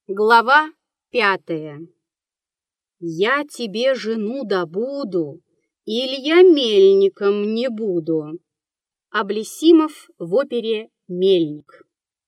Глава 5. Я тебе жену добуду, или я мельником не буду. Аблесимов в опере «Мельник».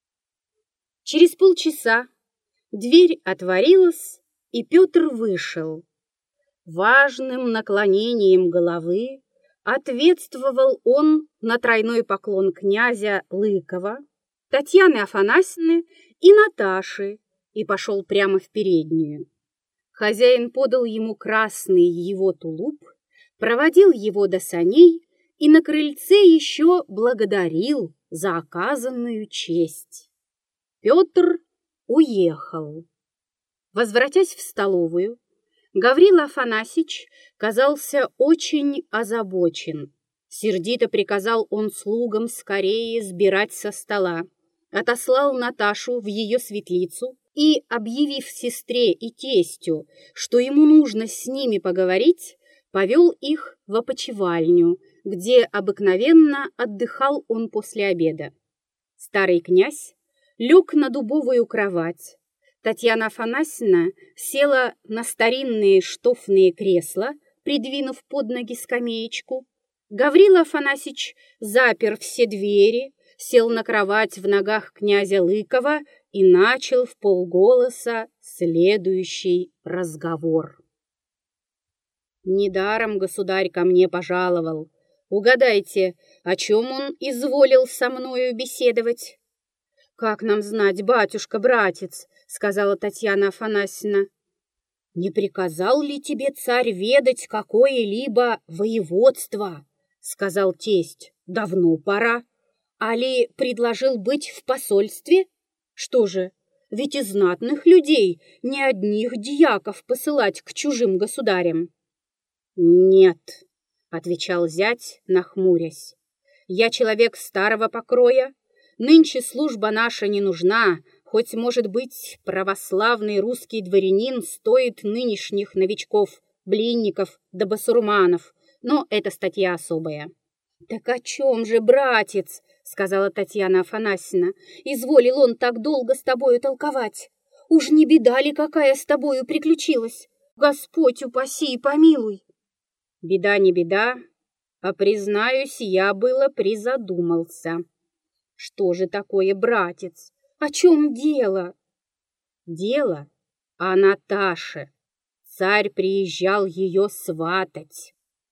Через полчаса дверь отворилась, и Петр вышел. Важным наклонением головы ответствовал он на тройной поклон князя Лыкова, Татьяны Афанасьевны и Наташи, и пошел прямо в переднюю. Хозяин подал ему красный его тулуп, проводил его до саней и на крыльце еще благодарил за оказанную честь. Петр уехал. Возвратясь в столовую, Гаврила Афанасьич казался очень озабочен. Сердито приказал он слугам скорее сбирать со стола, отослал Наташу в ее светлицу и, объявив сестре и тестю, что ему нужно с ними поговорить, повел их в опочивальню, где обыкновенно отдыхал он после обеда. Старый князь лег на дубовую кровать. Татьяна Афанасьевна села на старинные штофные кресла, придвинув под ноги скамеечку. Гаврила Афанасьич запер все двери, сел на кровать в ногах князя Лыкова и начал вполголоса следующий разговор. «Недаром государь ко мне пожаловал. Угадайте, о чем он изволил со мною беседовать?» «Как нам знать, батюшка-братец?» — сказала Татьяна Афанасьевна. «Не приказал ли тебе царь ведать какое-либо воеводство?» — сказал тесть. «Давно пора. Али предложил быть в посольстве? Что же, ведь из знатных людей не одних дьяков посылать к чужим государям». «Нет», — отвечал зять, нахмурясь. «Я человек старого покроя. Нынче служба наша не нужна, хоть, может быть, православный русский дворянин стоит нынешних новичков, блинников да басурманов, но это статья особая». «Так о чем же, братец?» — сказала Татьяна Афанасьевна. «Изволил он так долго с тобою толковать. Уж не беда ли какая с тобою приключилась? Господь упаси и помилуй!» «Беда не беда, а, признаюсь, я было призадумался». «Что же такое, братец? О чем дело?» «Дело о Наташе. Царь приезжал ее сватать».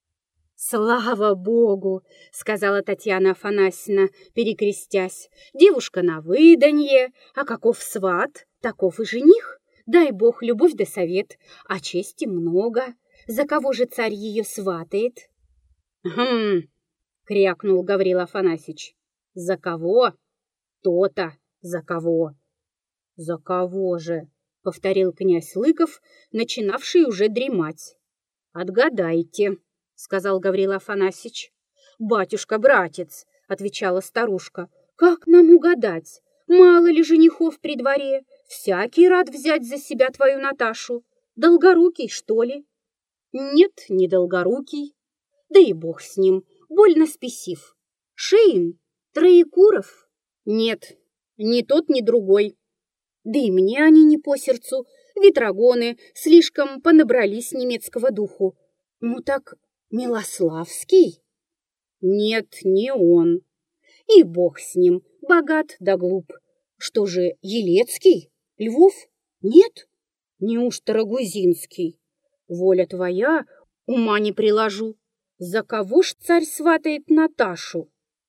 «Слава Богу!» — сказала Татьяна Афанасьевна, перекрестясь. «Девушка на выданье, а каков сват, таков и жених. Дай Бог любовь да совет, а чести много. За кого же царь ее сватает?» «Хм!» — крякнул Гаврила Афанасьич. «За кого? То-то за кого!» «За кого же?» — повторил князь Лыков, начинавший уже дремать. «Отгадайте», — сказал Гаврила Афанасьич. «Батюшка-братец», — отвечала старушка, — «как нам угадать? Мало ли женихов при дворе? Всякий рад взять за себя твою Наташу. Долгорукий, что ли?» «Нет, не долгорукий. Да и бог с ним, больно спесив. Шеин? Троекуров? Нет, ни тот, ни другой. Да и мне они не по сердцу. Ветрогоны слишком понабрались немецкого духу. Ну так Милославский? Нет, не он. И бог с ним, богат да глуп. Что же, Елецкий? Львов? Нет? Неужто Рагузинский? Воля твоя, ума не приложу. За кого ж царь сватает Наташу?»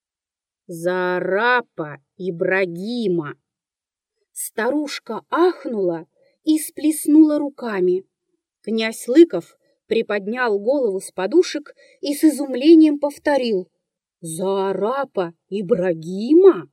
«За арапа Ибрагима». Старушка ахнула и сплеснула руками. Князь Лыков приподнял голову с подушек и с изумлением повторил: «За арапа Ибрагима?»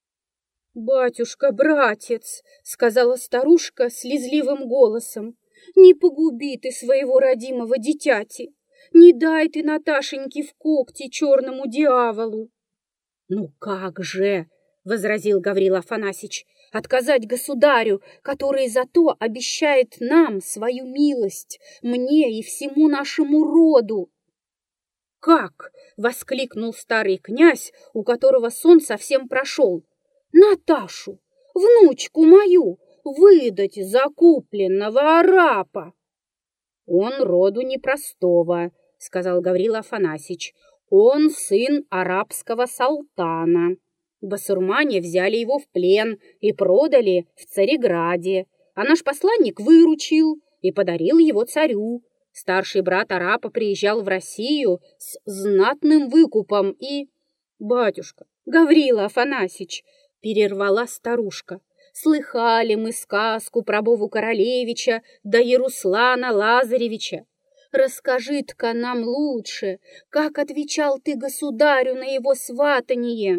«Батюшка-братец», — сказала старушка слезливым голосом, — «не погуби ты своего родимого дитяти, не дай ты Наташеньке в когти черному дьяволу». «Ну как же», — возразил Гаврила Афанасьич, — «отказать государю, который зато обещает нам свою милость, мне и всему нашему роду?» «Как?» — воскликнул старый князь, у которого сон совсем прошел. «Наташу, внучку мою, выдать закупленного арапа? Он роду непростого, сказал Гаврил Афанасьич. Он сын арабского султана. Басурмане взяли его в плен и продали в Цареграде, а наш посланник выручил и подарил его царю. Старший брат арапа приезжал в Россию с знатным выкупом и... «Батюшка, Гаврил Афанасьич!» — перервала старушка. «Слыхали мы сказку про Бову Королевича да Яруслана Лазаревича. Расскажи-ка нам лучше, как отвечал ты государю на его сватанье?»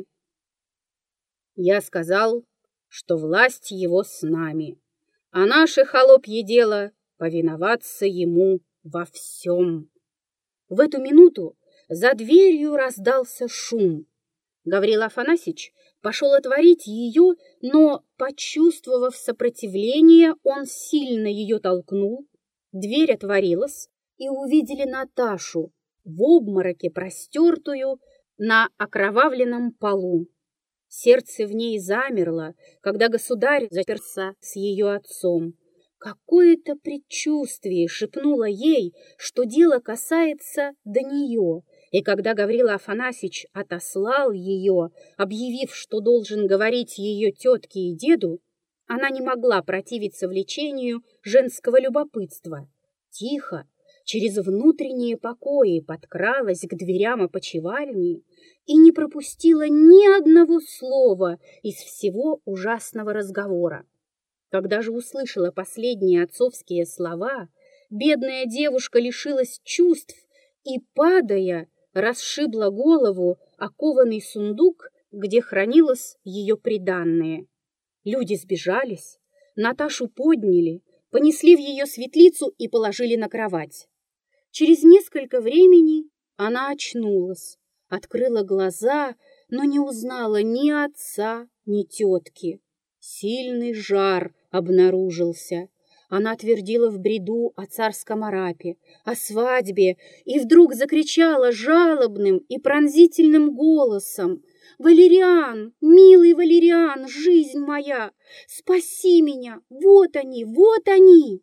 Я сказал, что власть его с нами, а наше холопье дело повиноваться ему во всем. В эту минуту за дверью раздался шум. Гаврил Афанасьич пошел отворить ее, но, почувствовав сопротивление, он сильно ее толкнул. Дверь отворилась, и увидели Наташу в обмороке, простертую на окровавленном полу. Сердце в ней замерло, когда государь заперся с ее отцом. Какое-то предчувствие шепнуло ей, что дело касается до нее, и когда Гаврил Афанасьич отослал ее, объявив, что должен говорить ее тетке и деду, она не могла противиться влечению женского любопытства. Тихо, через внутренние покои подкралась к дверям опочивальни и не пропустила ни одного слова из всего ужасного разговора. Когда же услышала последние отцовские слова, бедная девушка лишилась чувств и, падая, расшибла голову о кованый сундук, где хранилось ее приданное. Люди сбежались, Наташу подняли, понесли в ее светлицу и положили на кровать. Через несколько времени она очнулась, открыла глаза, но не узнала ни отца, ни тетки. Сильный жар обнаружился. Она твердила в бреду о царском арапе, о свадьбе, и вдруг закричала жалобным и пронзительным голосом: «Валериан, милый Валериан, жизнь моя, спаси меня! Вот они, вот они!»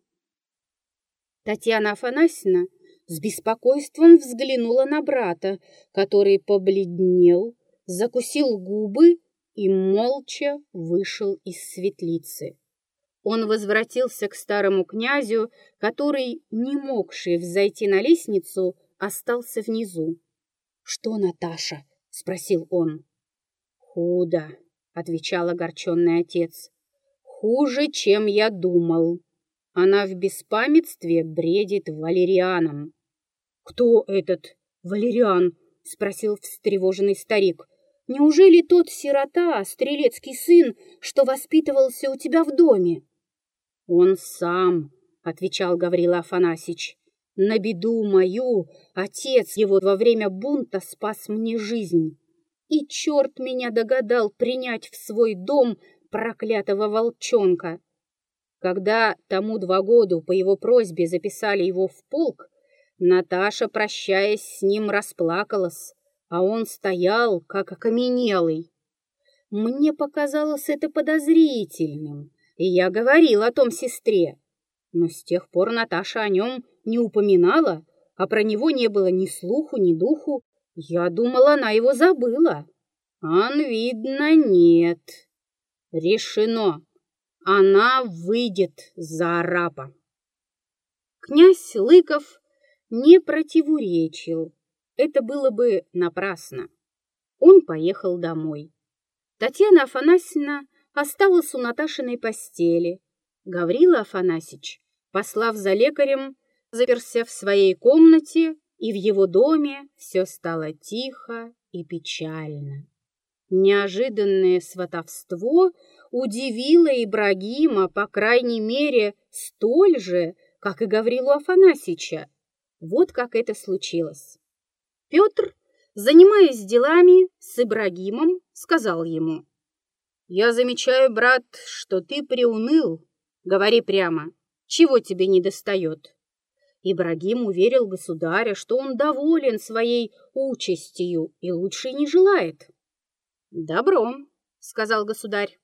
Татьяна Афанасьевна с беспокойством взглянула на брата, который побледнел, закусил губы и молча вышел из светлицы. Он возвратился к старому князю, который, не могший взойти на лестницу, остался внизу. «Что, Наташа?» — спросил он. «Худо», — отвечал огорченный отец. «Хуже, чем я думал. Она в беспамятстве бредит Валерианом». «Кто этот Валериан?» — спросил встревоженный старик. «Неужели тот сирота, стрелецкий сын, что воспитывался у тебя в доме?» «Он сам», — отвечал Гаврил Афанасьич. «На беду мою отец его во время бунта спас мне жизнь. И черт меня догадал принять в свой дом проклятого волчонка. Когда тому 2 года по его просьбе записали его в полк, Наташа, прощаясь с ним, расплакалась, а он стоял, как окаменелый. Мне показалось это подозрительным, и я говорил о том сестре. Но с тех пор Наташа о нем не упоминала, а про него не было ни слуху, ни духу. Я думал, она его забыла. Ан, видно, нет. Решено. Она выйдет за арапа». Князь Лыков не противоречил. Это было бы напрасно. Он поехал домой. Татьяна Афанасьевна осталась у Наташиной постели. Гаврил Афанасьич, послав за лекарем, заперся в своей комнате, и в его доме все стало тихо и печально. Неожиданное сватовство удивило Ибрагима, по крайней мере, столь же, как и Гаврилу Афанасьича. Вот как это случилось. Петр, занимаясь делами с Ибрагимом, сказал ему: «Я замечаю, брат, что ты приуныл. Говори прямо, чего тебе недостает?» Ибрагим уверил государя, что он доволен своей участью и лучше не желает. «Добро», — сказал государь, —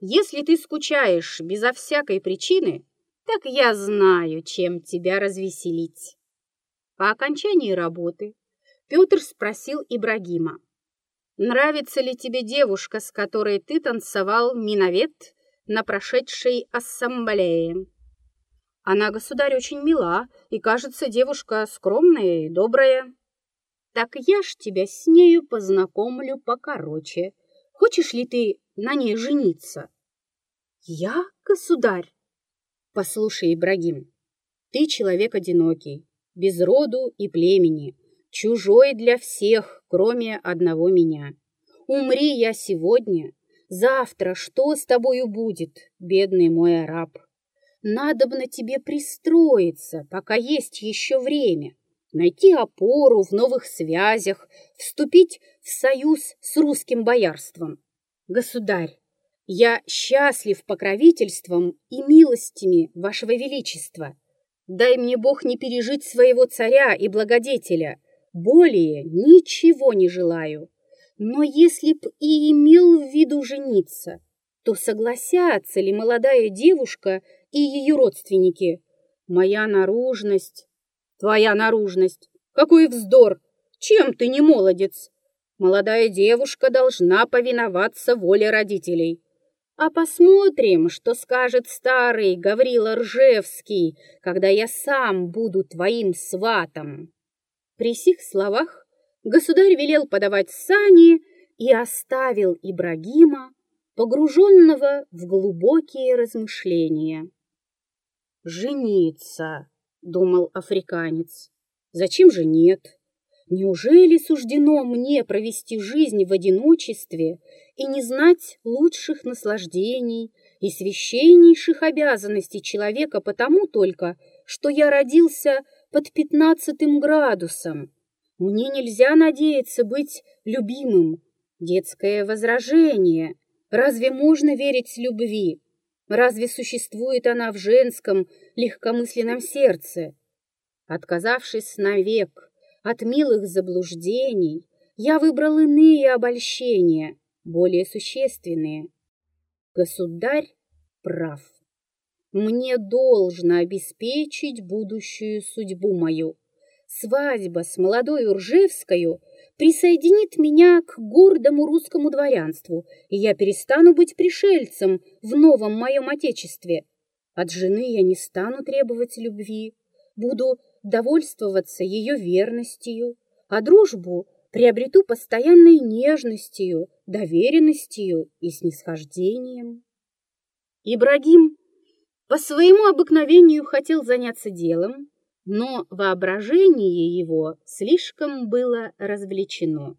Если ты скучаешь безо всякой причины, так я знаю, чем тебя развеселить». По окончании работы Петр спросил Ибрагима: «Нравится ли тебе девушка, с которой ты танцевал минавет на прошедшей ассамблее?» «Она, государь, очень мила и, кажется, девушка скромная и добрая». «Так я ж тебя с нею познакомлю покороче. Хочешь ли ты на ней жениться?» «Я, государь?» «Послушай, Ибрагим, ты человек одинокий, без роду и племени, чужой для всех, кроме одного меня. Умри я сегодня, завтра что с тобою будет, бедный мой араб? Надобно тебе пристроиться, пока есть еще время, найти опору в новых связях, вступить в союз с русским боярством. Государь, я счастлив покровительством и милостями вашего величества. Дай мне Бог не пережить своего царя и благодетеля. Более ничего не желаю. Но если б и имел в виду жениться, то согласятся ли молодая девушка и ее родственники? Моя наружность... Твоя наружность. Какой вздор! Чем ты не молодец? Молодая девушка должна повиноваться воле родителей. А посмотрим, что скажет старый Гаврила Ржевский, когда я сам буду твоим сватом». При сих словах государь велел подавать сани и оставил Ибрагима, погруженного в глубокие размышления. «Жениться», — думал африканец. «Зачем же нет? Неужели суждено мне провести жизнь в одиночестве и не знать лучших наслаждений и священнейших обязанностей человека потому только, что я родился под 15 градусом? Мне нельзя надеяться быть любимым. Детское возражение. Разве можно верить любви? Разве существует она в женском легкомысленном сердце? Отказавшись навек от милых заблуждений, я выбрал иные обольщения, более существенные. Государь прав. Мне должно обеспечить будущую судьбу мою. Свадьба с молодой Ржевскою присоединит меня к гордому русскому дворянству, и я перестану быть пришельцем в новом моем отечестве. От жены я не стану требовать любви, буду довольствоваться ее верностью, а дружбу приобрету постоянной нежностью, доверенностью и снисхождением. Ибрагим по своему обыкновению хотел заняться делом, но воображение его слишком было развлечено.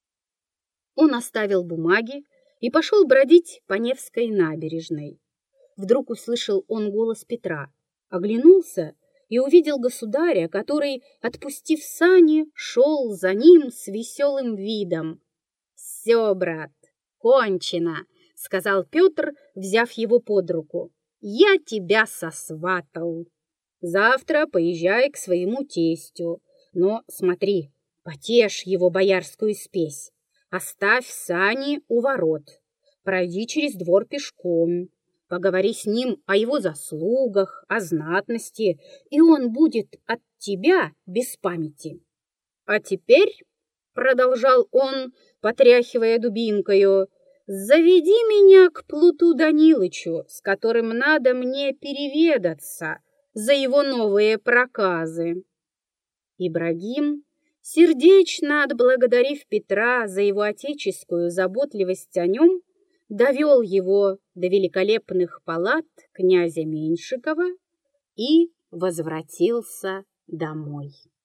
Он оставил бумаги и пошел бродить по Невской набережной. Вдруг услышал он голос Петра, оглянулся и увидел государя, который, отпустив сани, шел за ним с веселым видом. «Все, брат, кончено», — сказал Петр, взяв его под руку. «Я тебя сосватал. Завтра поезжай к своему тестю, но смотри, потешь его боярскую спесь. Оставь сани у ворот, пройди через двор пешком, поговори с ним о его заслугах, о знатности, и он будет от тебя без памяти. А теперь, — продолжал он, потряхивая дубинкою, — заведи меня к Плуту Данилычу, с которым надо мне переведаться за его новые проказы». Ибрагим, сердечно отблагодарив Петра за его отеческую заботливость о нем, довел его до великолепных палат князя Меньшикова и возвратился домой.